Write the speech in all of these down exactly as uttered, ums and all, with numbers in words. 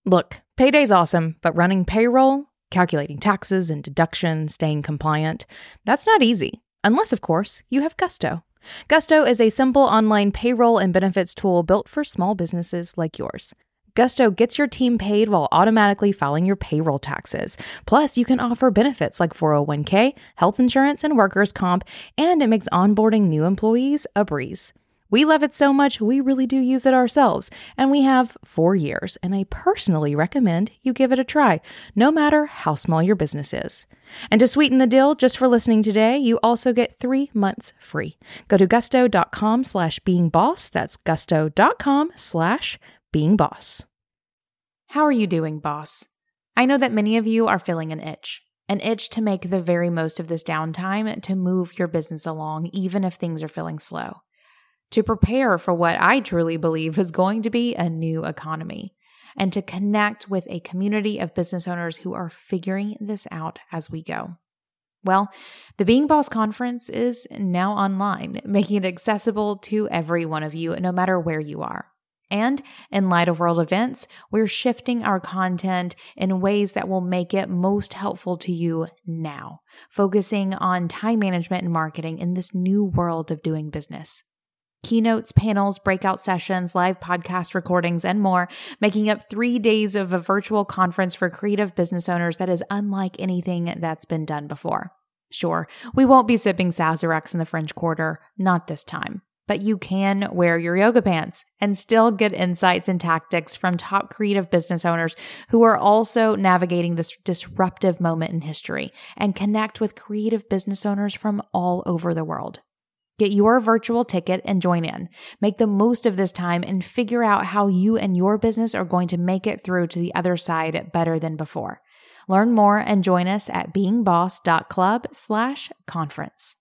Look, payday's awesome, but running payroll, calculating taxes and deductions, staying compliant, that's not easy. Unless, of course, you have Gusto. Gusto is a simple online payroll and benefits tool built for small businesses like yours. Gusto gets your team paid while automatically filing your payroll taxes. Plus, you can offer benefits like four oh one k, health insurance, and workers' comp, and it makes onboarding new employees a breeze. We love it so much, we really do use it ourselves, and we have four years, and I personally recommend you give it a try, no matter how small your business is. And to sweeten the deal, just for listening today, you also get three months free. Go to gusto.com slash beingboss, that's gusto.com slash beingboss. How are you doing, boss? I know that many of you are feeling an itch, an itch to make the very most of this downtime to move your business along, even if things are feeling slow. To prepare for what I truly believe is going to be a new economy, and to connect with a community of business owners who are figuring this out as we go. Well, the Being Boss Conference is now online, making it accessible to every one of you, no matter where you are. And in light of world events, we're shifting our content in ways that will make it most helpful to you now, focusing on time management and marketing in this new world of doing business. Keynotes, panels, breakout sessions, live podcast recordings, and more, making up three days of a virtual conference for creative business owners that is unlike anything that's been done before. Sure, we won't be sipping Sazeracs in the French Quarter, not this time, but you can wear your yoga pants and still get insights and tactics from top creative business owners who are also navigating this disruptive moment in history and connect with creative business owners from all over the world. Get your virtual ticket and join in. Make the most of this time and figure out how you and your business are going to make it through to the other side better than before. Learn more and join us at beingboss.club slash conference.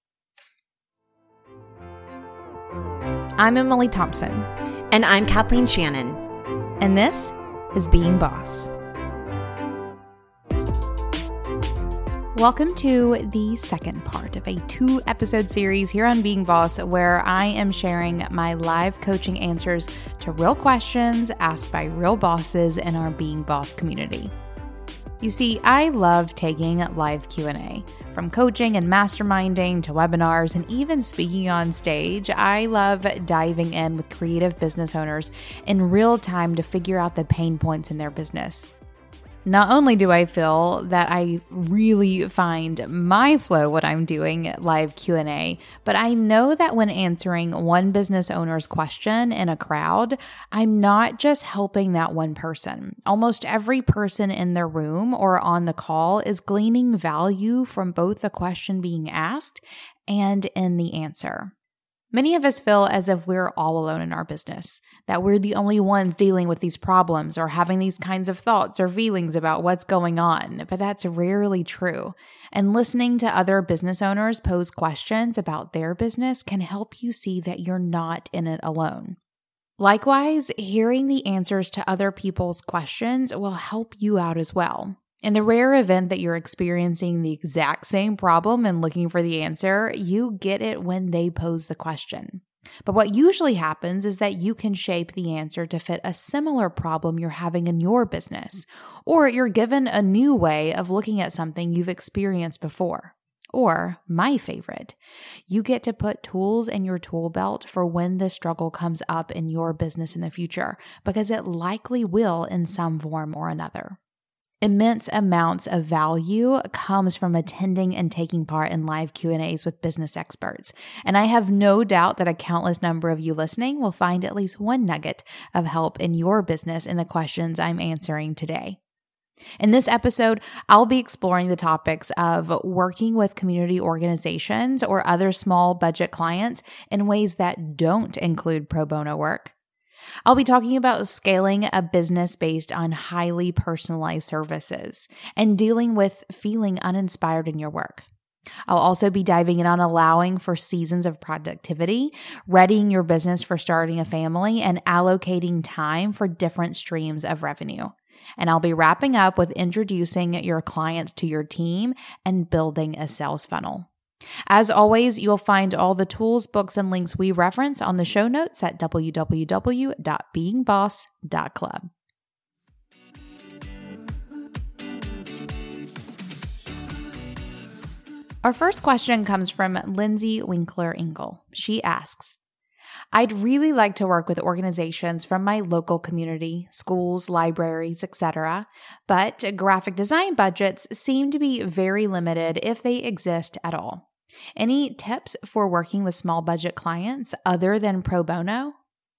I'm Emily Thompson. And I'm Kathleen Shannon. And this is Being Boss. Welcome to the second part of a two-episode series here on Being Boss, where I am sharing my live coaching answers to real questions asked by real bosses in our Being Boss community. You see, I love taking live Q and A. From coaching and masterminding to webinars and even speaking on stage, I love diving in with creative business owners in real time to figure out the pain points in their business. Not only do I feel that I really find my flow when I'm doing live Q and A, but I know that when answering one business owner's question in a crowd, I'm not just helping that one person. Almost every person in the room or on the call is gleaning value from both the question being asked and in the answer. Many of us feel as if we're all alone in our business, that we're the only ones dealing with these problems or having these kinds of thoughts or feelings about what's going on, but that's rarely true. And listening to other business owners pose questions about their business can help you see that you're not in it alone. Likewise, hearing the answers to other people's questions will help you out as well. In the rare event that you're experiencing the exact same problem and looking for the answer, you get it when they pose the question. But what usually happens is that you can shape the answer to fit a similar problem you're having in your business, or you're given a new way of looking at something you've experienced before. Or, my favorite, you get to put tools in your tool belt for when this struggle comes up in your business in the future, because it likely will in some form or another. Immense amounts of value comes from attending and taking part in live Q and A's with business experts. And I have no doubt that a countless number of you listening will find at least one nugget of help in your business in the questions I'm answering today. In this episode, I'll be exploring the topics of working with community organizations or other small budget clients in ways that don't include pro bono work. I'll be talking about scaling a business based on highly personalized services and dealing with feeling uninspired in your work. I'll also be diving in on allowing for seasons of productivity, readying your business for starting a family, and allocating time for different streams of revenue. And I'll be wrapping up with introducing your clients to your team and building a sales funnel. As always, you'll find all the tools, books, and links we reference on the show notes at w w w dot being boss dot club. Our first question comes from Lindsay Winkler Engel. She asks, I'd really like to work with organizations from my local community, schools, libraries, et cetera, but graphic design budgets seem to be very limited if they exist at all. Any tips for working with small budget clients other than pro bono?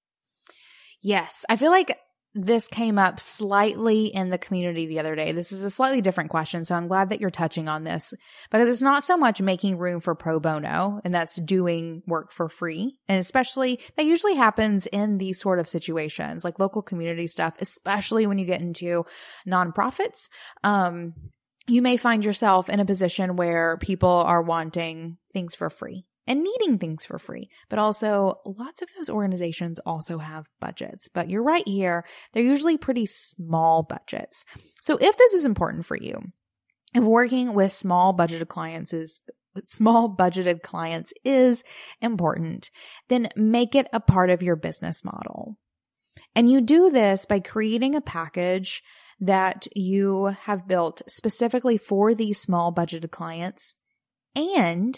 Yes, I feel like this came up slightly in the community the other day. This is a slightly different question, so I'm glad that you're touching on this because it's not so much making room for pro bono, and that's doing work for free. And especially that usually happens in these sort of situations, like local community stuff, especially when you get into nonprofits. Um, you may find yourself in a position where people are wanting things for free and needing things for free. But also lots of those organizations also have budgets. But you're right here, they're usually pretty small budgets. So if this is important for you, if working with small budgeted clients is small budgeted clients is important, then make it a part of your business model. And you do this by creating a package that you have built specifically for these small budgeted clients, and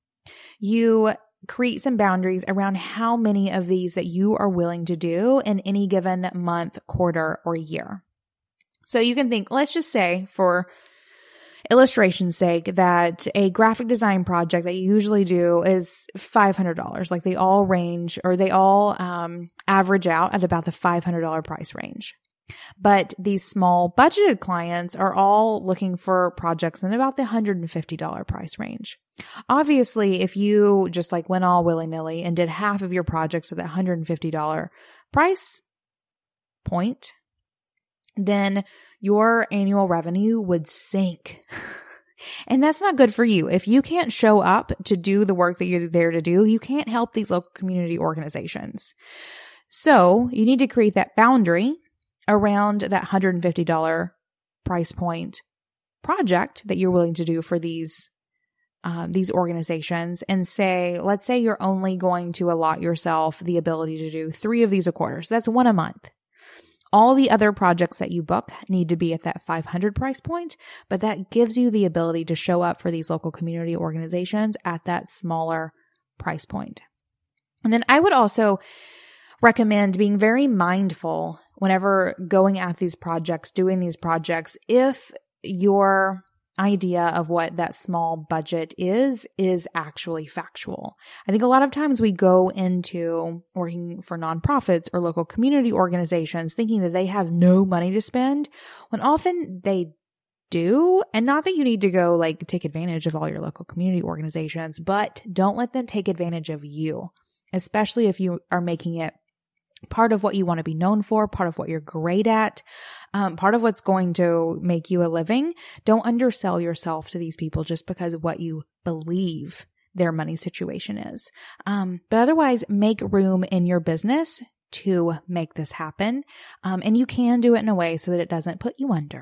you create some boundaries around how many of these that you are willing to do in any given month, quarter, or year. So you can think, let's just say for illustration's sake, that a graphic design project that you usually do is five hundred dollars. Like they all range, or they all um, average out at about the five hundred dollars price range. But these small budgeted clients are all looking for projects in about the one hundred fifty dollars price range. Obviously, if you just like went all willy-nilly and did half of your projects at that one hundred fifty dollars price point, then your annual revenue would sink. And that's not good for you. If you can't show up to do the work that you're there to do, you can't help these local community organizations. So you need to create that boundary around that one hundred fifty dollars price point project that you're willing to do for these uh, these organizations, and say, let's say you're only going to allot yourself the ability to do three of these a quarter. So that's one a month. All the other projects that you book need to be at that five hundred price point, but that gives you the ability to show up for these local community organizations at that smaller price point. And then I would also recommend being very mindful whenever going at these projects, doing these projects, if your idea of what that small budget is, is actually factual. I think a lot of times we go into working for nonprofits or local community organizations thinking that they have no money to spend, when often they do. And not that you need to go like take advantage of all your local community organizations, but don't let them take advantage of you, especially if you are making it part of what you want to be known for, part of what you're great at, um, part of what's going to make you a living. Don't undersell yourself to these people just because of what you believe their money situation is. Um, but otherwise, make room in your business to make this happen. Um, and you can do it in a way so that it doesn't put you under.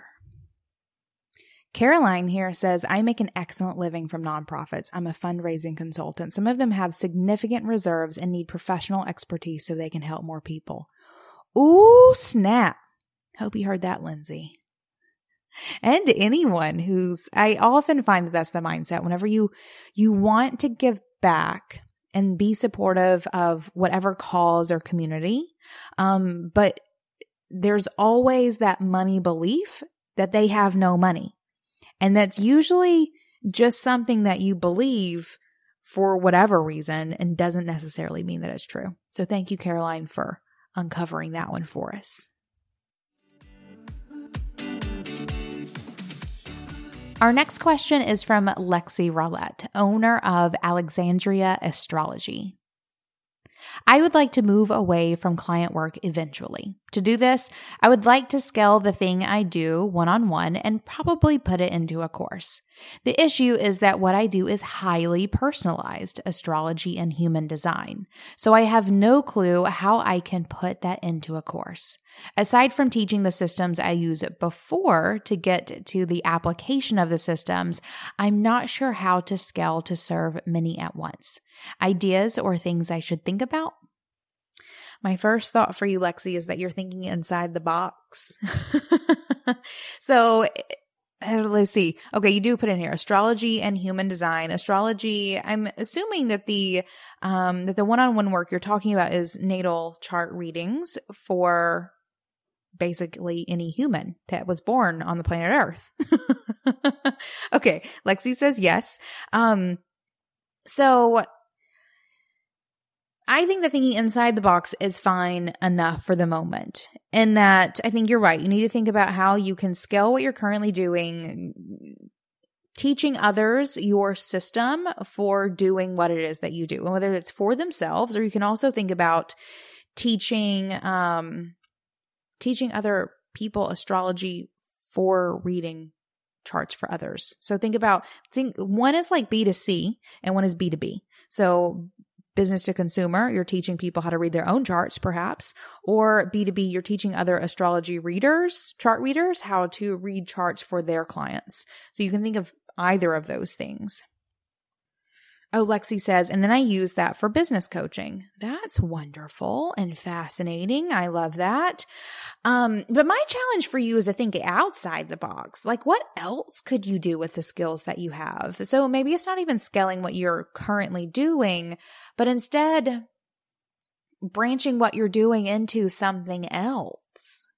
Caroline here says, I make an excellent living from nonprofits. I'm a fundraising consultant. Some of them have significant reserves and need professional expertise so they can help more people. Ooh, snap. Hope you heard that, Lindsay. And anyone who's, I often find that that's the mindset. Whenever you, you want to give back and be supportive of whatever cause or community, um, but there's always that money belief that they have no money. And that's usually just something that you believe for whatever reason and doesn't necessarily mean that it's true. So thank you, Caroline, for uncovering that one for us. Our next question is from Lexi Rowlett, owner of Alexandria Astrology. I would like to move away from client work eventually. To do this, I would like to scale the thing I do one-on-one and probably put it into a course. The issue is that what I do is highly personalized astrology and human design, so I have no clue how I can put that into a course. Aside from teaching the systems I use before to get to the application of the systems, I'm not sure how to scale to serve many at once. Ideas or things I should think about? My first thought for you, Lexi, is that you're thinking inside the box. So Uh, Let's see. Okay, you do put in here astrology and human design. Astrology, I'm assuming that the um that the one-on-one work you're talking about is natal chart readings for basically any human that was born on the planet Earth. Okay, Lexi says yes. Um so I think that thinking inside the box is fine enough for the moment. In that, I think you're right. You need to think about how you can scale what you're currently doing, teaching others your system for doing what it is that you do, and whether it's for themselves, or you can also think about teaching, um, teaching other people astrology for reading charts for others. So think about, think one is like B to C and one is B to B. So business to consumer, you're teaching people how to read their own charts perhaps, or B to B, you're teaching other astrology readers, chart readers, how to read charts for their clients. So you can think of either of those things. Oh, Lexi says, and then I use that for business coaching. That's wonderful and fascinating. I love that. Um, but my challenge for you is to think outside the box. Like, what else could you do with the skills that you have? So maybe it's not even scaling what you're currently doing, but instead branching what you're doing into something else.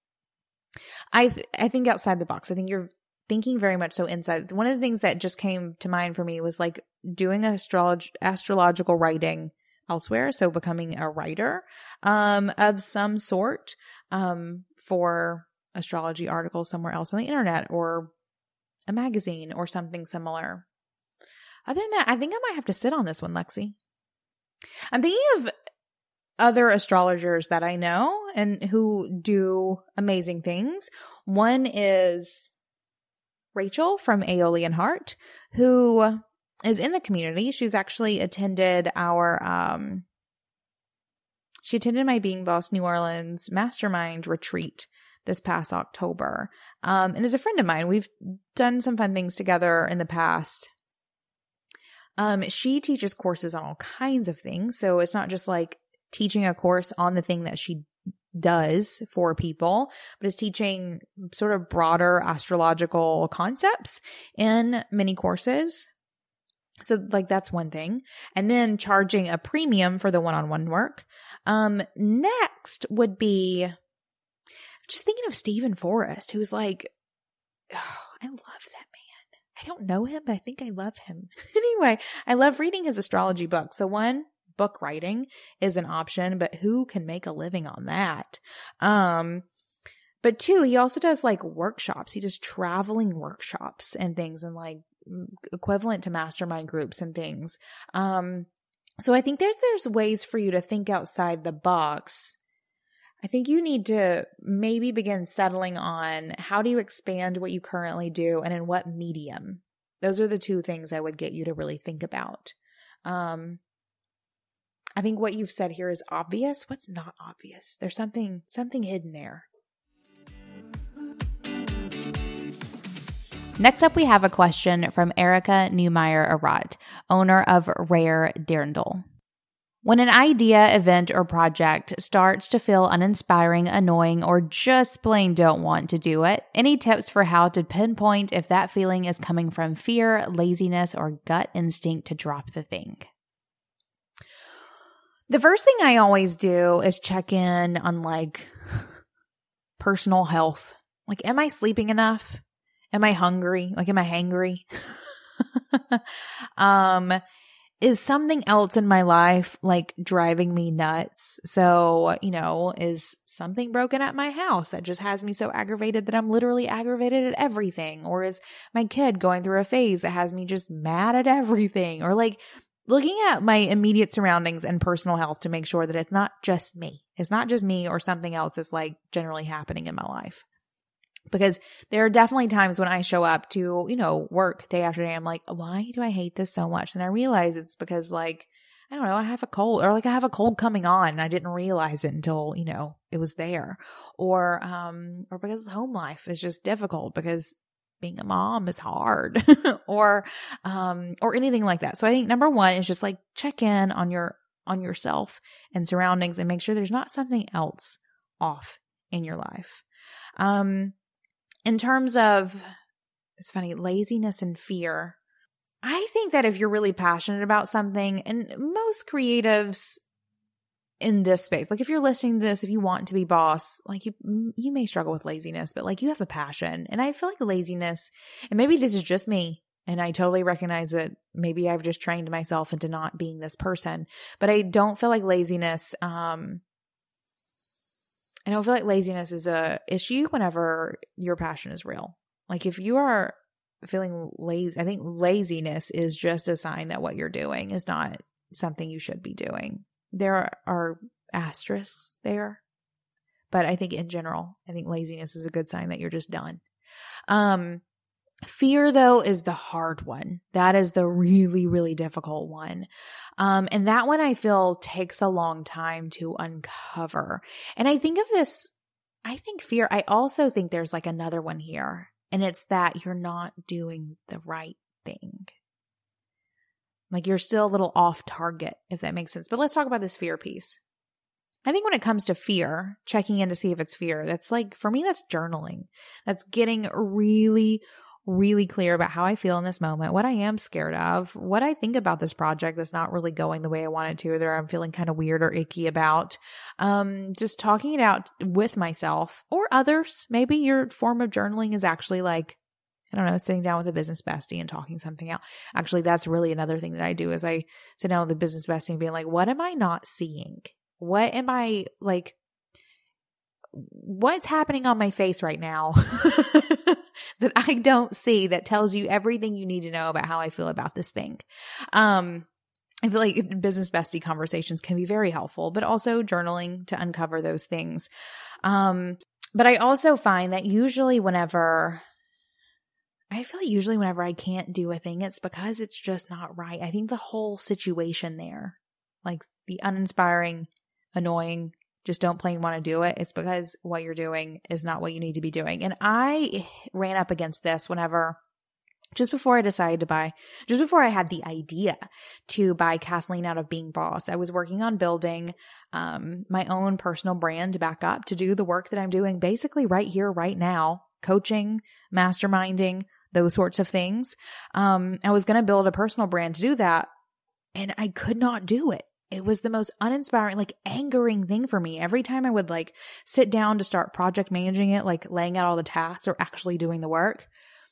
I th- I think outside the box. I think you're thinking very much so inside. One of the things that just came to mind for me was like doing astrolog- astrological writing elsewhere. So becoming a writer um, of some sort um, for astrology articles somewhere else on the internet or a magazine or something similar. Other than that, I think I might have to sit on this one, Lexi. I'm thinking of other astrologers that I know and who do amazing things. One is Rachel from Aeolian Heart, who is in the community. She's actually attended our, um, she attended my Being Boss New Orleans mastermind retreat this past October, um, and is a friend of mine. We've done some fun things together in the past. Um, she teaches courses on all kinds of things. So it's not just like teaching a course on the thing that she does for people, but is teaching sort of broader astrological concepts in many courses. So like that's one thing. And then charging a premium for the one-on-one work. Um, next would be just thinking of Stephen Forrest, who's like, oh, I love that man. I don't know him, but I think I love him. Anyway, I love reading his astrology book. So one, book writing is an option, but who can make a living on that? Um, but two, he also does like workshops. He does traveling workshops and things and like equivalent to mastermind groups and things. Um, so I think there's, there's ways for you to think outside the box. I think you need to maybe begin settling on how do you expand what you currently do and in what medium. Those are the two things I would get you to really think about. Um, I think what you've said here is obvious. What's not obvious? There's something, something hidden there. Next up, we have a question from Erica Neumeyer-Arat, owner of Rare Dirndl. When an idea, event, or project starts to feel uninspiring, annoying, or just plain don't want to do it, any tips for how to pinpoint if that feeling is coming from fear, laziness, or gut instinct to drop the thing? The first thing I always do is check in on like personal health. Like, am I sleeping enough? Am I hungry? Like, am I hangry? um, is something else in my life like driving me nuts? So, you know, is something broken at my house that just has me so aggravated that I'm literally aggravated at everything? Or is my kid going through a phase that has me just mad at everything? Or like, looking at my immediate surroundings and personal health to make sure that it's not just me. It's not just me or something else that's like generally happening in my life. Because there are definitely times when I show up to, you know, work day after day. I'm like, why do I hate this so much? And I realize it's because like, I don't know, I have a cold or like I have a cold coming on and I didn't realize it until, you know, it was there. Or, um, or because home life is just difficult because being a mom is hard or, um, or anything like that. So I think number one is just like check in on your, on yourself and surroundings and make sure there's not something else off in your life. Um, in terms of it's funny, laziness and fear. I think that if you're really passionate about something, and most creatives in this space, like if you're listening to this, if you want to be boss, like you, you may struggle with laziness, but like you have a passion. And I feel like laziness, and maybe this is just me, and I totally recognize that maybe I've just trained myself into not being this person, but I don't feel like laziness, um, I don't feel like laziness is a issue whenever your passion is real. Like if you are feeling lazy, I think laziness is just a sign that what you're doing is not something you should be doing. There are, are asterisks there, but I think in general, I think laziness is a good sign that you're just done. Um, fear though is the hard one. That is the really, really difficult one. Um, and that one I feel takes a long time to uncover. And I think of this, I think fear, I also think there's like another one here. And it's that you're not doing the right thing. Like you're still a little off target, if that makes sense. But let's talk about this fear piece. I think when it comes to fear, checking in to see if it's fear, that's like, for me, that's journaling. That's getting really, really clear about how I feel in this moment, what I am scared of, what I think about this project that's not really going the way I want it to, or I'm feeling kind of weird or icky about. Um, just talking it out with myself or others. Maybe your form of journaling is actually like, I don't know, sitting down with a business bestie and talking something out. Actually, that's really another thing that I do is I sit down with a business bestie and being like, what am I not seeing? What am I like, what's happening on my face right now that I don't see that tells you everything you need to know about how I feel about this thing? Um, I feel like business bestie conversations can be very helpful, but also journaling to uncover those things. Um, but I also find that usually whenever I feel like usually whenever I can't do a thing, it's because it's just not right. I think the whole situation there, like the uninspiring, annoying, just don't plain want to do it. It's because what you're doing is not what you need to be doing. And I ran up against this whenever, just before I decided to buy, just before I had the idea to buy Kathleen out of Being Boss, I was working on building um, my own personal brand to back up to do the work that I'm doing basically right here, right now, coaching, masterminding, those sorts of things. Um, I was going to build a personal brand to do that, and I could not do it. It was the most uninspiring, like angering thing for me. Every time I would like sit down to start project managing it, like laying out all the tasks or actually doing the work,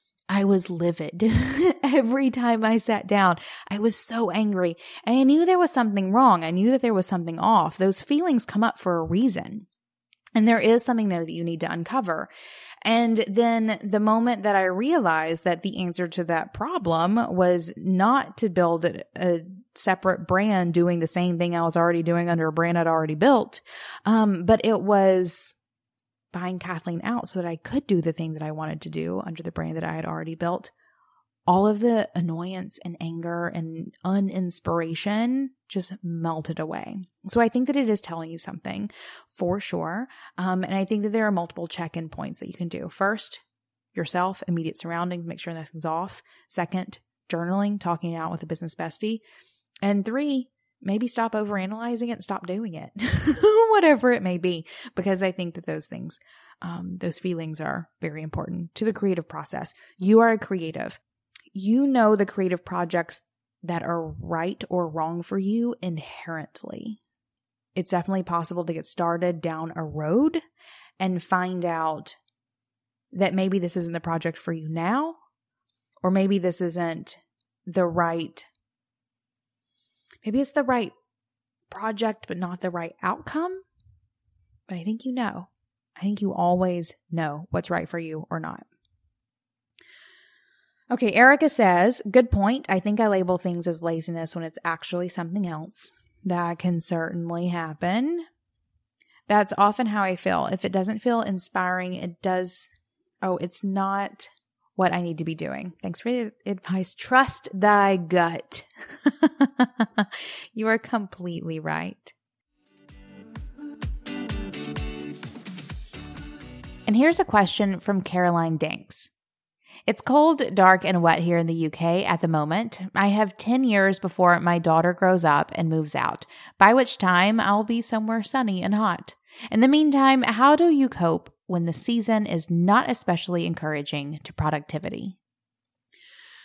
I was livid. Every time I sat down, I was so angry. And I knew there was something wrong. I knew that there was something off. Those feelings come up for a reason. And there is something there that you need to uncover. And then the moment that I realized that the answer to that problem was not to build a, a separate brand doing the same thing I was already doing under a brand I'd already built, um, but it was buying Kathleen out so that I could do the thing that I wanted to do under the brand that I had already built, all of the annoyance and anger and uninspiration just melted away. So I think that it is telling you something for sure. Um, and I think that there are multiple check-in points that you can do. First, yourself, immediate surroundings, make sure nothing's off. Second, journaling, talking it out with a business bestie. And three, maybe stop overanalyzing it and stop doing it, whatever it may be, because I think that those things, um, those feelings are very important to the creative process. You are a creative. You know the creative projects that are right or wrong for you inherently. It's definitely possible to get started down a road and find out that maybe this isn't the project for you now, or maybe this isn't the right, maybe it's the right project, but not the right outcome. But I think you know. I think you always know what's right for you or not. Okay, Erica says, good point. I think I label things as laziness when it's actually something else. That can certainly happen. That's often how I feel. If it doesn't feel inspiring, it does, oh, it's not what I need to be doing. Thanks for the advice. Trust thy gut. You are completely right. And here's a question from Caroline Danks. It's cold, dark, and wet here in the U K at the moment. I have ten years before my daughter grows up and moves out, by which time I'll be somewhere sunny and hot. In the meantime, how do you cope when the season is not especially encouraging to productivity?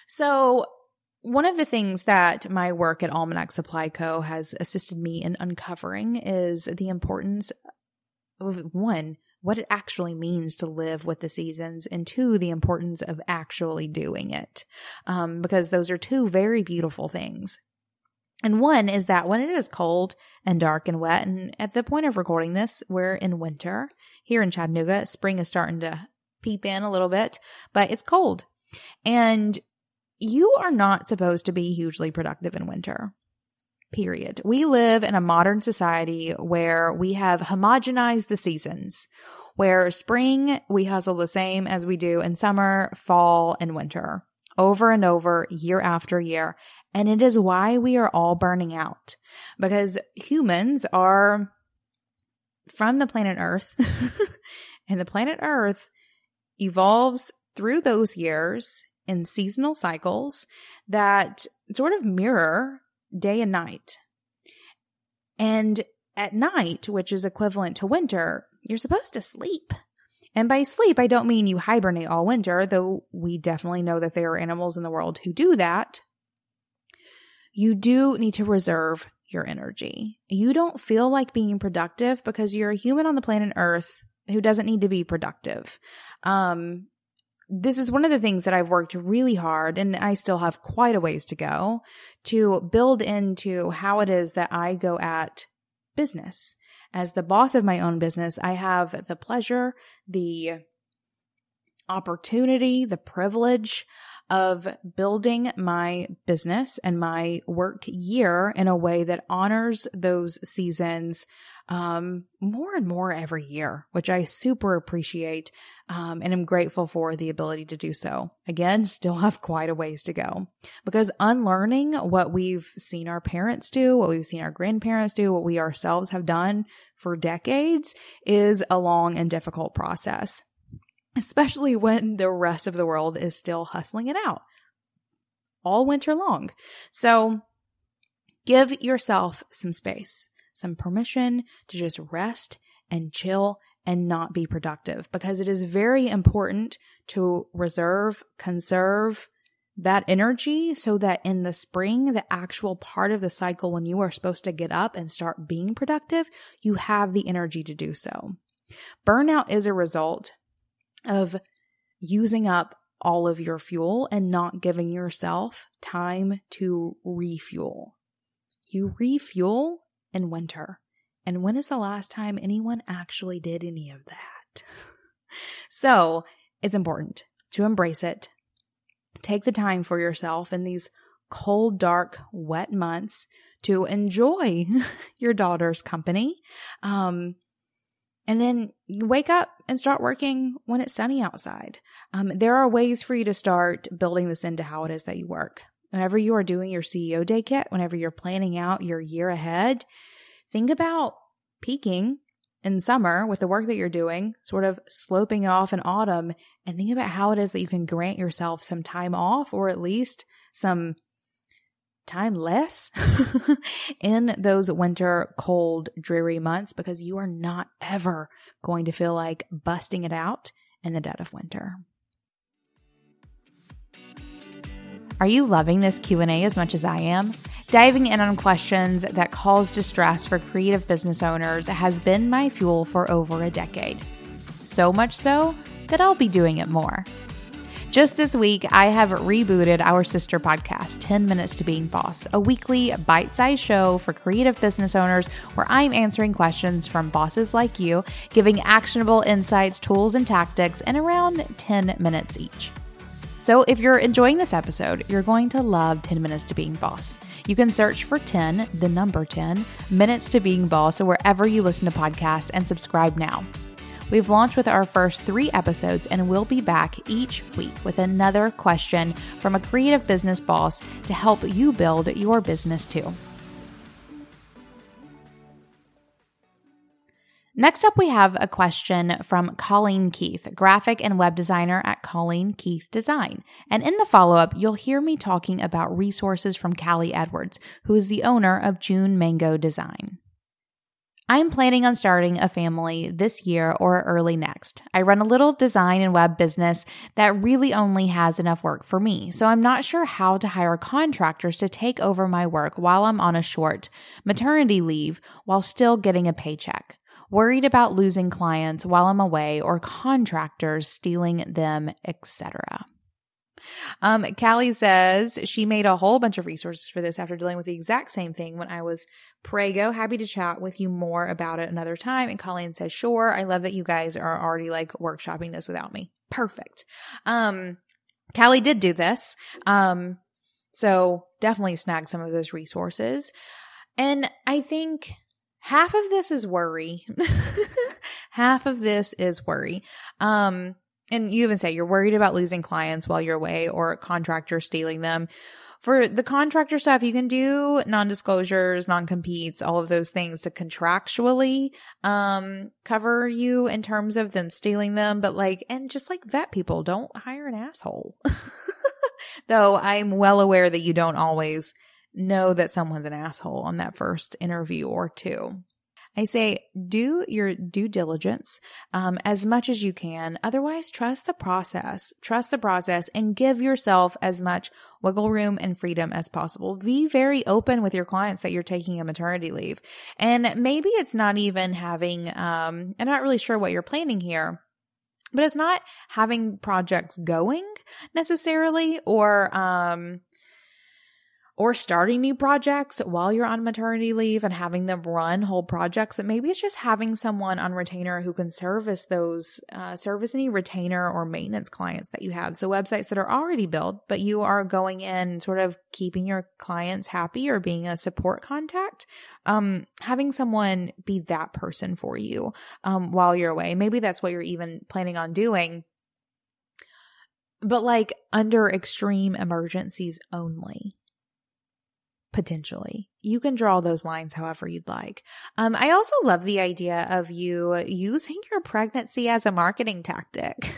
So one of the things that my work at Almanac Supply Co. has assisted me in uncovering is the importance of, one, what it actually means to live with the seasons, and two, the importance of actually doing it, um, because those are two very beautiful things. And one is that when it is cold and dark and wet, and at the point of recording this, we're in winter here in Chattanooga. Spring is starting to peep in a little bit, but it's cold. And you are not supposed to be hugely productive in winter, period. We live in a modern society where we have homogenized the seasons, where spring, we hustle the same as we do in summer, fall, and winter, over and over, year after year. And it is why we are all burning out, because humans are from the planet Earth, and the planet Earth evolves through those years in seasonal cycles that sort of mirror day and night. And at night, which is equivalent to winter, you're supposed to sleep. And by sleep, I don't mean you hibernate all winter, though we definitely know that there are animals in the world who do that. You do need to reserve your energy. You don't feel like being productive because you're a human on the planet Earth who doesn't need to be productive. Um, this is one of the things that I've worked really hard, and I still have quite a ways to go, to build into how it is that I go at business. As the boss of my own business, I have the pleasure, the opportunity, the privilege of building my business and my work year in a way that honors those seasons um, more and more every year, which I super appreciate um, and am grateful for the ability to do so. Again, still have quite a ways to go, because unlearning what we've seen our parents do, what we've seen our grandparents do, what we ourselves have done for decades is a long and difficult process, especially when the rest of the world is still hustling it out all winter long. So give yourself some space, some permission to just rest and chill and not be productive, because it is very important to reserve, conserve that energy so that in the spring, the actual part of the cycle when you are supposed to get up and start being productive, you have the energy to do so. Burnout is a result of using up all of your fuel and not giving yourself time to refuel. You refuel in winter. And when is the last time anyone actually did any of that? So it's important to embrace it. Take the time for yourself in these cold, dark, wet months to enjoy your daughter's company. Um, And then you wake up and start working when it's sunny outside. Um, there are ways for you to start building this into how it is that you work. Whenever you are doing your C E O day kit, whenever you're planning out your year ahead, think about peaking in summer with the work that you're doing, sort of sloping off in autumn, and think about how it is that you can grant yourself some time off, or at least some time less in those winter, cold, dreary months, because you are not ever going to feel like busting it out in the dead of winter. Are you loving this Q and A as much as I am? Diving in on questions that cause distress for creative business owners has been my fuel for over a decade. So much so that I'll be doing it more. Just this week, I have rebooted our sister podcast, ten minutes to Being Boss, a weekly bite-sized show for creative business owners where I'm answering questions from bosses like you, giving actionable insights, tools, and tactics in around ten minutes each. So if you're enjoying this episode, you're going to love ten minutes to Being Boss. You can search for ten, the number ten, minutes to Being Boss wherever you listen to podcasts, and subscribe now. We've launched with our first three episodes, and we'll be back each week with another question from a creative business boss to help you build your business too. Next up, we have a question from Colleen Keith, graphic and web designer at Colleen Keith Design. And in the follow-up, you'll hear me talking about resources from Callie Edwards, who is the owner of June Mango Design. I'm planning on starting a family this year or early next. I run a little design and web business that really only has enough work for me, so I'm not sure how to hire contractors to take over my work while I'm on a short maternity leave while still getting a paycheck. Worried about losing clients while I'm away or contractors stealing them, et cetera. Um, Callie says she made a whole bunch of resources for this after dealing with the exact same thing when I was prego. Happy to chat with you more about it another time. And Colleen says, sure. I love that you guys are already like workshopping this without me. Perfect. Um, Callie did do this. Um, so definitely snag some of those resources. And I think half of this is worry. Half of this is worry. Um, And you even say you're worried about losing clients while you're away or contractors stealing them. For the contractor stuff, you can do non-disclosures, non-competes, all of those things to contractually um, cover you in terms of them stealing them. But like, and just like vet people, don't hire an asshole. Though I'm well aware that you don't always know that someone's an asshole on that first interview or two. I say do your due diligence um, as much as you can. Otherwise, trust the process. Trust the process and give yourself as much wiggle room and freedom as possible. Be very open with your clients that you're taking a maternity leave. And maybe it's not even having, um, I'm not really sure what you're planning here, but it's not having projects going necessarily or, um, or starting new projects while you're on maternity leave and having them run whole projects. And maybe it's just having someone on retainer who can service those, uh, service any retainer or maintenance clients that you have. So websites that are already built, but you are going in and sort of keeping your clients happy or being a support contact. Um, having someone be that person for you, um, while you're away. Maybe that's what you're even planning on doing. But like under extreme emergencies only. Potentially. You can draw those lines however you'd like. Um, I also love the idea of you using your pregnancy as a marketing tactic.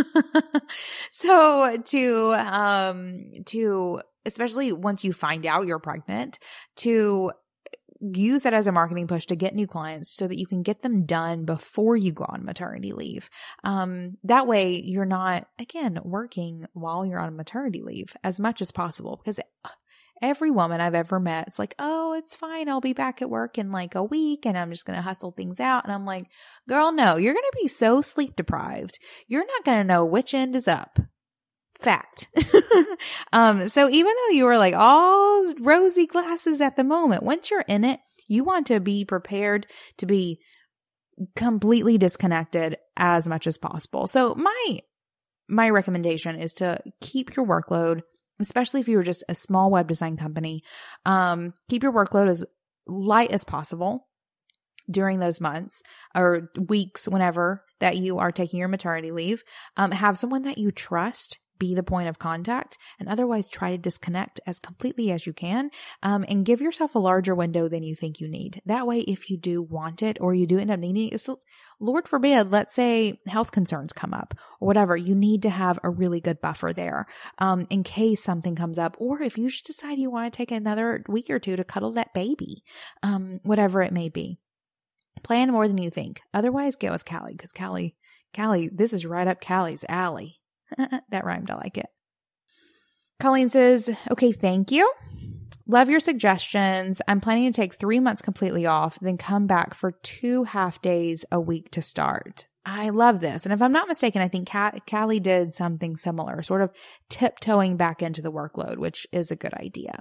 So to, um, to, especially once you find out you're pregnant, to use that as a marketing push to get new clients so that you can get them done before you go on maternity leave. Um, that way you're not, again, working while you're on maternity leave as much as possible because every woman I've ever met, it's like, oh, it's fine. I'll be back at work in like a week and I'm just going to hustle things out. And I'm like, girl, no, you're going to be so sleep deprived. You're not going to know which end is up. Fact. um, so even though you were like all rosy glasses at the moment, once you're in it, you want to be prepared to be completely disconnected as much as possible. So my, my recommendation is to keep your workload, especially if you were just a small web design company, um, keep your workload as light as possible during those months or weeks, whenever that you are taking your maternity leave. Um, have someone that you trust be the point of contact, and otherwise try to disconnect as completely as you can, um, and give yourself a larger window than you think you need. That way, if you do want it or you do end up needing it, Lord forbid, let's say health concerns come up or whatever, you need to have a really good buffer there, um, in case something comes up, or if you just decide you want to take another week or two to cuddle that baby, um, whatever it may be. Plan more than you think. Otherwise, get with Callie, because Callie, Callie, this is right up Callie's alley. That rhymed. I like it. Colleen says, okay, thank you. Love your suggestions. I'm planning to take three months completely off, then come back for two half days a week to start. I love this. And if I'm not mistaken, I think Callie did something similar, sort of tiptoeing back into the workload, which is a good idea.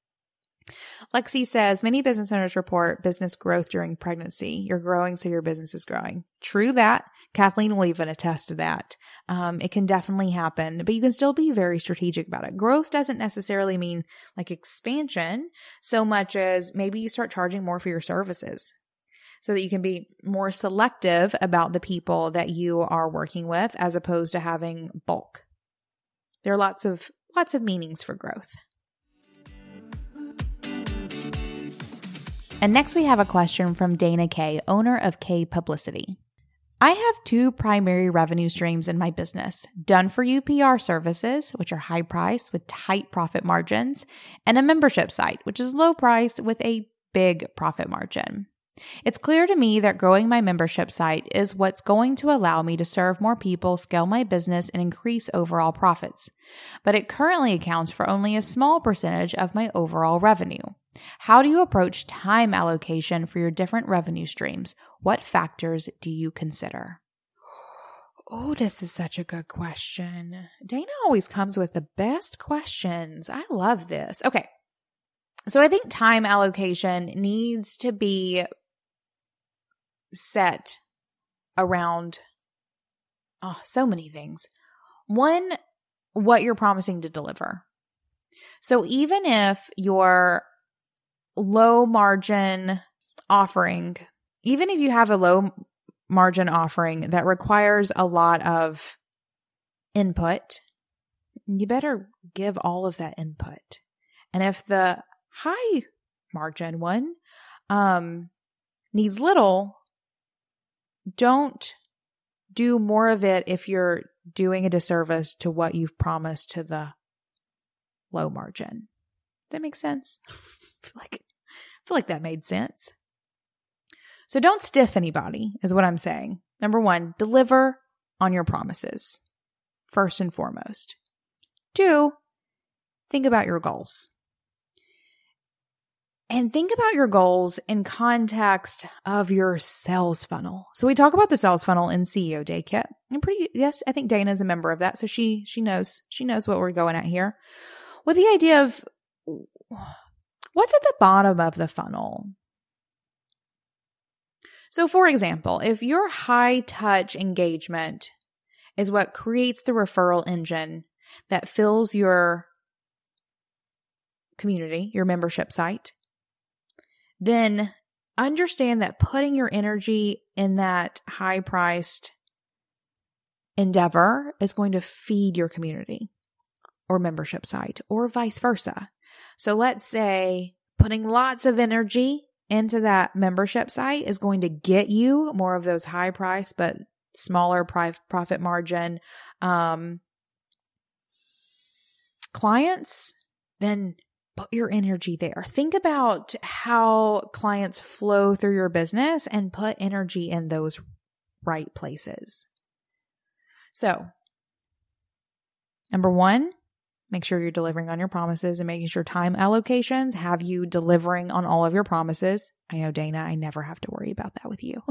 Lexi says, many business owners report business growth during pregnancy. You're growing, so your business is growing. True that. Kathleen will even attest to that. Um, it can definitely happen, but you can still be very strategic about it. Growth doesn't necessarily mean like expansion so much as maybe you start charging more for your services so that you can be more selective about the people that you are working with as opposed to having bulk. There are lots of, lots of meanings for growth. And next we have a question from Dana K, owner of K Publicity. I have two primary revenue streams in my business, Done For You P R services, which are high priced with tight profit margins, and a membership site, which is low priced with a big profit margin. It's clear to me that growing my membership site is what's going to allow me to serve more people, scale my business, and increase overall profits. But it currently accounts for only a small percentage of my overall revenue. How do you approach time allocation for your different revenue streams? What factors do you consider? Oh, this is such a good question. Dana always comes with the best questions. I love this. Okay. So I think time allocation needs to be set around oh, so many things. One, what you're promising to deliver. So even if your low margin offering, even if you have a low margin offering that requires a lot of input, you better give all of that input. And if the high margin one um, needs little, don't do more of it if you're doing a disservice to what you've promised to the low margin. Does that make sense? I feel like, I feel like that made sense. So don't stiff anybody is what I'm saying. Number one, deliver on your promises, first and foremost. Two, think about your goals. And think about your goals in context of your sales funnel. So we talk about the sales funnel in C E O Day Kit. I'm pretty, yes, I think Dana is a member of that. So she, she knows, she knows what we're going at here with the idea of what's at the bottom of the funnel. So for example, if your high touch engagement is what creates the referral engine that fills your community, your membership site, then understand that putting your energy in that high-priced endeavor is going to feed your community or membership site or vice versa. So let's say putting lots of energy into that membership site is going to get you more of those high-priced but smaller profit margin um, clients, then put your energy there. Think about how clients flow through your business and put energy in those right places. So, number one, make sure you're delivering on your promises and making sure time allocations have you delivering on all of your promises. I know, Dana, I never have to worry about that with you.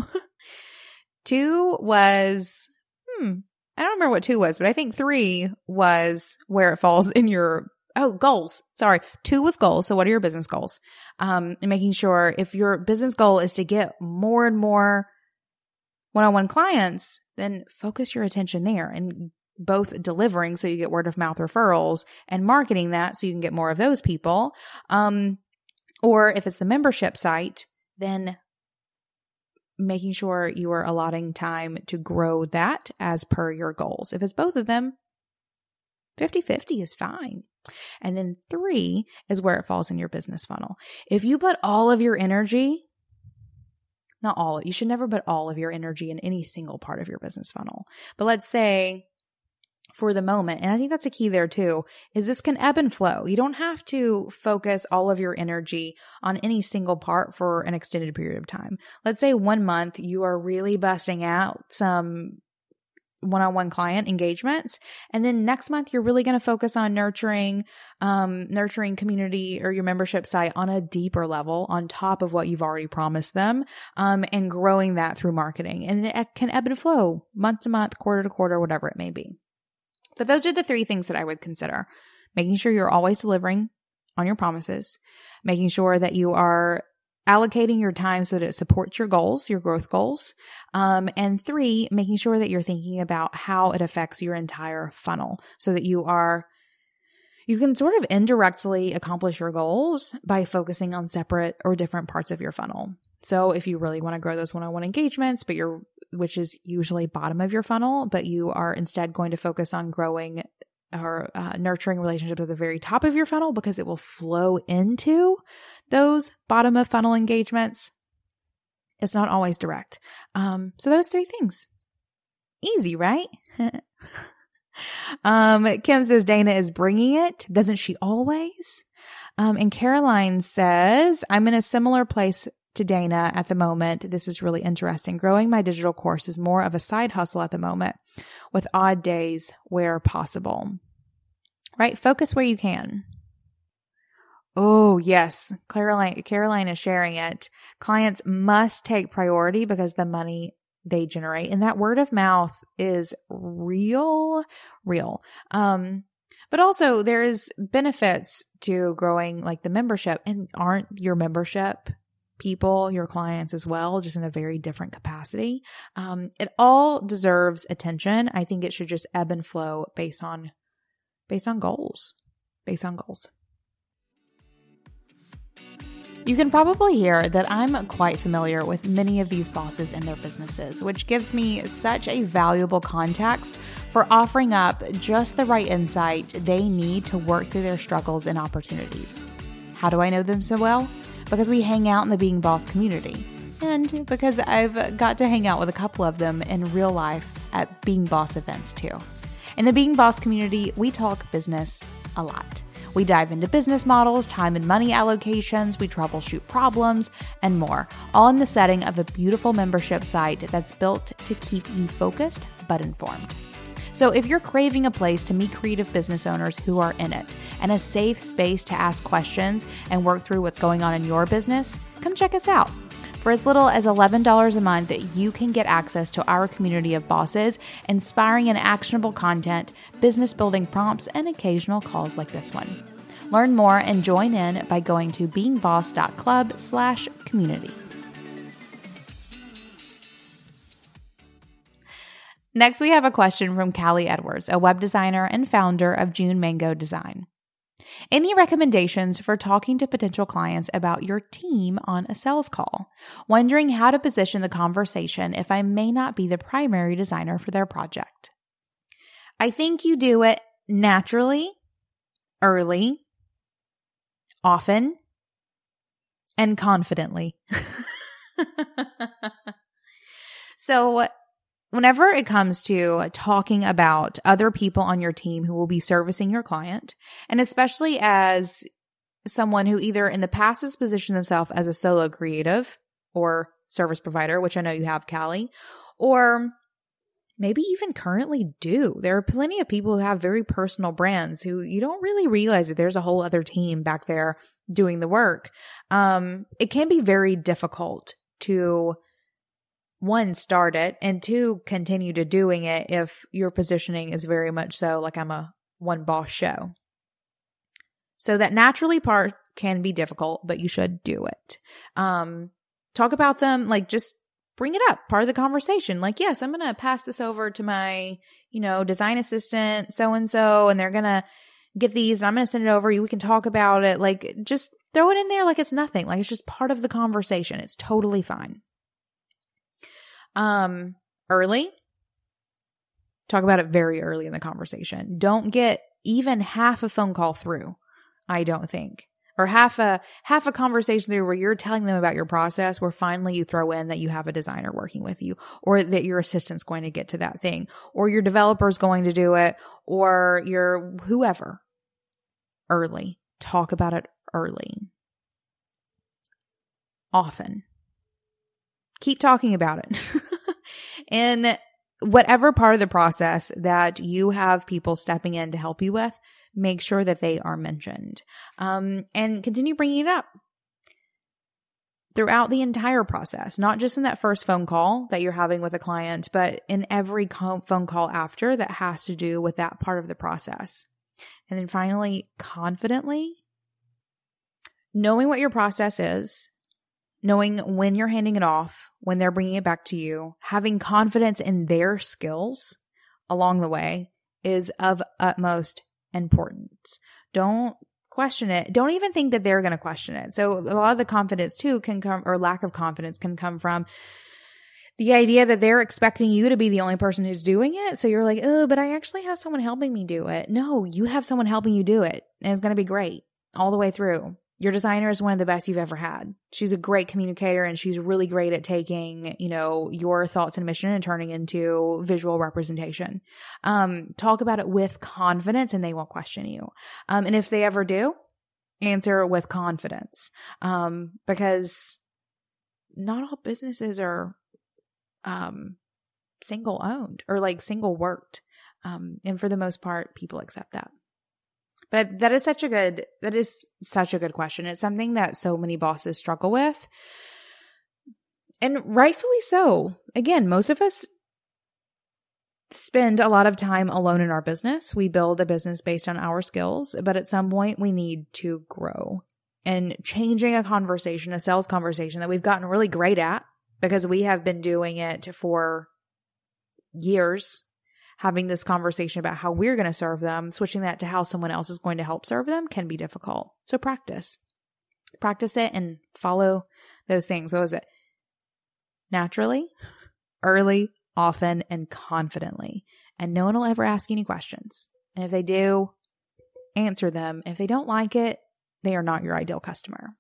Two was, hmm, I don't remember what two was, but I think three was where it falls in your Oh, goals. Sorry. Two was goals. So what are your business goals? Um, and making sure if your business goal is to get more and more one-on-one clients, then focus your attention there and both delivering so you get word of mouth referrals and marketing that so you can get more of those people. Um, or if it's the membership site, then making sure you are allotting time to grow that as per your goals. If it's both of them, fifty-fifty is fine. And then three is where it falls in your business funnel. If you put all of your energy, not all, you should never put all of your energy in any single part of your business funnel. But let's say for the moment, and I think that's a key there too, is this can ebb and flow. You don't have to focus all of your energy on any single part for an extended period of time. Let's say one month you are really busting out some one-on-one client engagements. And then next month, you're really going to focus on nurturing, um, nurturing community or your membership site on a deeper level on top of what you've already promised them, um, and growing that through marketing. And it can ebb and flow month to month, quarter to quarter, whatever it may be. But those are the three things that I would consider. Making sure you're always delivering on your promises, making sure that you are allocating your time so that it supports your goals, your growth goals. Um, and three, making sure that you're thinking about how it affects your entire funnel so that you are, you can sort of indirectly accomplish your goals by focusing on separate or different parts of your funnel. So if you really want to grow those one-on-one engagements, but you're, which is usually bottom of your funnel, but you are instead going to focus on growing or uh, nurturing relationships at the very top of your funnel because it will flow into those bottom of funnel engagements. It's not always direct. Um, so those three things. Easy, right? um, Kim says Dana is bringing it. Doesn't she always? Um, and Caroline says, I'm in a similar place to Dana at the moment, this is really interesting. Growing my digital course is more of a side hustle at the moment with odd days where possible. Right? Focus where you can. Oh, yes. Caroline, Caroline is sharing it. Clients must take priority because the money they generate. And that word of mouth is real, real. Um, but also there is benefits to growing like the membership, and aren't your membership people your clients as well, just in a very different capacity. Um, it all deserves attention. I think it should just ebb and flow based on, based on goals, based on goals. You can probably hear that I'm quite familiar with many of these bosses and their businesses, which gives me such a valuable context for offering up just the right insight they need to work through their struggles and opportunities. How do I know them so well? Because we hang out in the Being Boss community, and because I've got to hang out with a couple of them in real life at Being Boss events too. In the Being Boss community, we talk business a lot. We dive into business models, time and money allocations, we troubleshoot problems, and more, all in the setting of a beautiful membership site that's built to keep you focused but informed. So if you're craving a place to meet creative business owners who are in it, and a safe space to ask questions and work through what's going on in your business, come check us out. For as little as eleven dollars a month, you can get access to our community of bosses, inspiring and actionable content, business building prompts, and occasional calls like this one. Learn more and join in by going to beingboss.club slash community. Next, we have a question from Callie Edwards, a web designer and founder of June Mango Design. Any recommendations for talking to potential clients about your team on a sales call? Wondering how to position the conversation if I may not be the primary designer for their project. I think you do it naturally, early, often, and confidently. So, whenever it comes to talking about other people on your team who will be servicing your client, and especially as someone who either in the past has positioned themselves as a solo creative or service provider, which I know you have, Callie, or maybe even currently do. There are plenty of people who have very personal brands who you don't really realize that there's a whole other team back there doing the work. Um, it can be very difficult to one, start it, and two, continue to doing it if your positioning is very much so like I'm a one boss show. So that naturally part can be difficult, but you should do it. Um, talk about them, like just bring it up, part of the conversation. Like, yes, I'm going to pass this over to my, you know, design assistant, so-and-so, and they're going to get these, and I'm going to send it over. We can talk about it. Like, just throw it in there like it's nothing. Like, it's just part of the conversation. It's totally fine. Um, early, talk about it very early in the conversation. Don't get even half a phone call through, I don't think, or half a, half a conversation through where you're telling them about your process, where finally you throw in that you have a designer working with you, or that your assistant's going to get to that thing, or your developer's going to do it, or your whoever. Early. Talk about it early. Often. Keep talking about it. And whatever part of the process that you have people stepping in to help you with, make sure that they are mentioned. Um, and continue bringing it up throughout the entire process, not just in that first phone call that you're having with a client, but in every co- phone call after that has to do with that part of the process. And then finally, confidently, knowing what your process is, knowing when you're handing it off, when they're bringing it back to you, having confidence in their skills along the way is of utmost importance. Don't question it. Don't even think that they're going to question it. So a lot of the confidence too can come, or lack of confidence can come from the idea that they're expecting you to be the only person who's doing it. So you're like, oh, but I actually have someone helping me do it. No, you have someone helping you do it. And it's going to be great all the way through. Your designer is one of the best you've ever had. She's a great communicator, and she's really great at taking, you know, your thoughts and mission and turning into visual representation. Um, talk about it with confidence and they won't question you. Um, and if they ever do, answer with confidence. Um, because not all businesses are um, single owned or like single worked. Um, and for the most part, people accept that. But that is such a good, that is such a good question. It's something that so many bosses struggle with. And rightfully so. Again, most of us spend a lot of time alone in our business. We build a business based on our skills, but at some point we need to grow. And changing a conversation, a sales conversation that we've gotten really great at because we have been doing it for years, having this conversation about how we're going to serve them, switching that to how someone else is going to help serve them can be difficult. So practice. Practice it and follow those things. What was it? Naturally, early, often, and confidently. And no one will ever ask you any questions. And if they do, answer them. If they don't like it, they are not your ideal customer.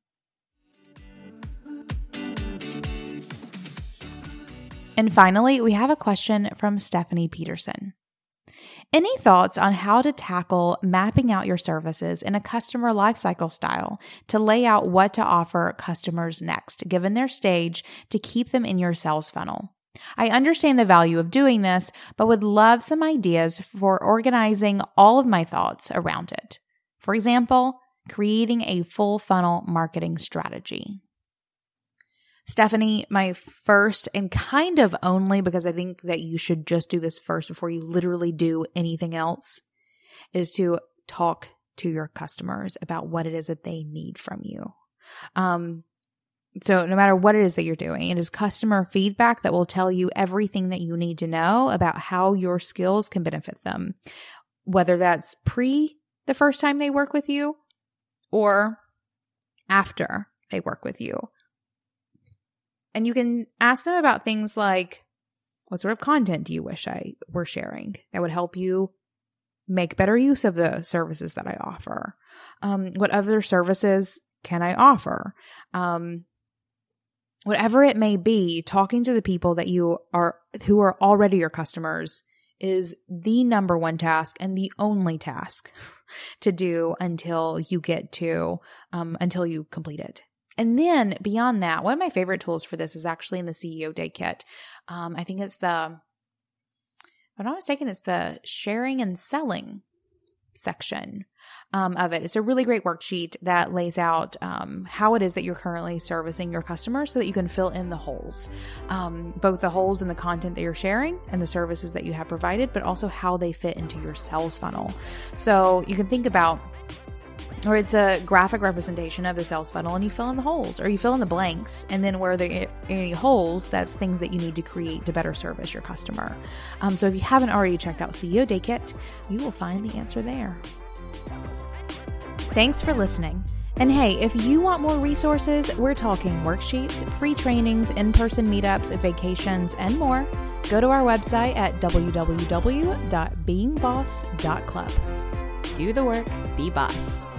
And finally, we have a question from Stephanie Peterson. Any thoughts on how to tackle mapping out your services in a customer lifecycle style to lay out what to offer customers next, given their stage, to keep them in your sales funnel? I understand the value of doing this, but would love some ideas for organizing all of my thoughts around it. For example, creating a full funnel marketing strategy. Stephanie, my first and kind of only, because I think that you should just do this first before you literally do anything else, is to talk to your customers about what it is that they need from you. Um, so no matter what it is that you're doing, it is customer feedback that will tell you everything that you need to know about how your skills can benefit them, whether that's pre the first time they work with you or after they work with you. And you can ask them about things like, what sort of content do you wish I were sharing that would help you make better use of the services that I offer? Um, what other services can I offer? Um, whatever it may be, talking to the people that you are, who are already your customers is the number one task and the only task to do until you get to, um, until you complete it. And then beyond that, one of my favorite tools for this is actually in the C E O Day Kit. Um, I think it's the, if I'm not mistaken, it's the sharing and selling section um, of it. It's a really great worksheet that lays out um, how it is that you're currently servicing your customers so that you can fill in the holes, um, both the holes in the content that you're sharing and the services that you have provided, but also how they fit into your sales funnel. So you can think about, or it's a graphic representation of the sales funnel and you fill in the holes or you fill in the blanks. And then where there are any holes, that's things that you need to create to better service your customer. Um, so if you haven't already checked out C E O Day Kit, you will find the answer there. Thanks for listening. And hey, if you want more resources, we're talking worksheets, free trainings, in-person meetups, vacations, and more. Go to our website at w w w dot being boss dot club. Do the work, be boss.